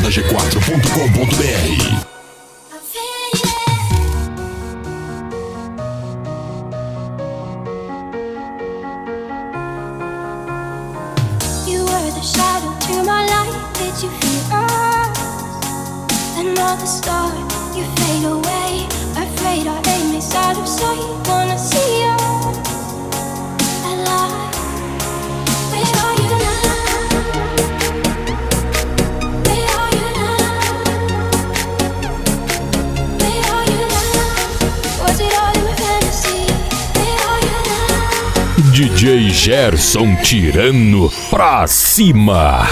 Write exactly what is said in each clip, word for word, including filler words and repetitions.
balada g quatro ponto com ponto b r. Another star, you fade away. Afraid our aim is out of sight. Wanna see you alive. Where are you now? Where are you now? Where are you now? Was it all in my fantasy? Where are you now? D J Gerson Tirano pra cima.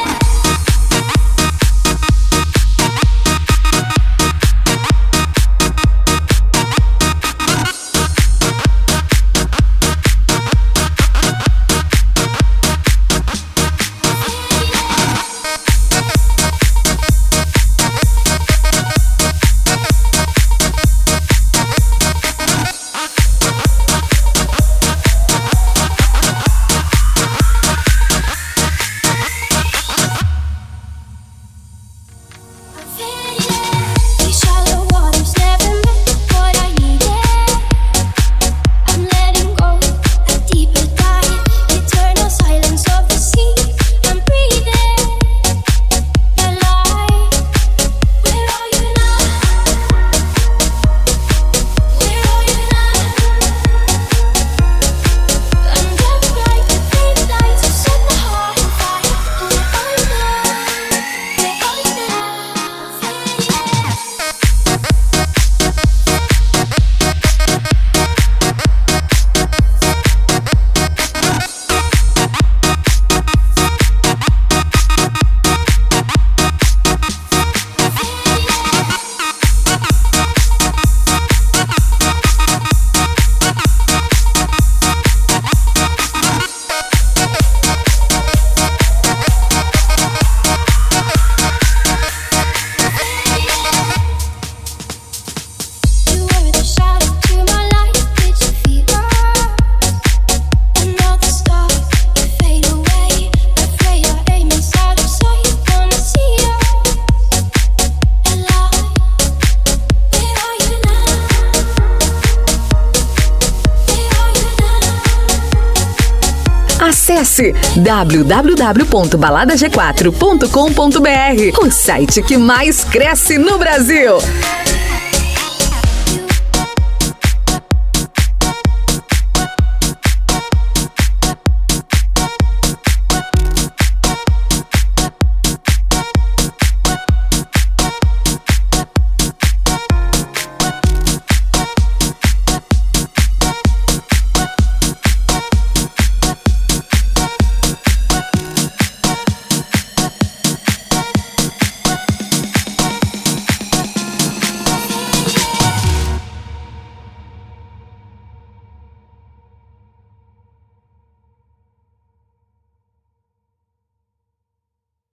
Acesse w w w ponto balada g quatro ponto com ponto b r, o site que mais cresce no Brasil.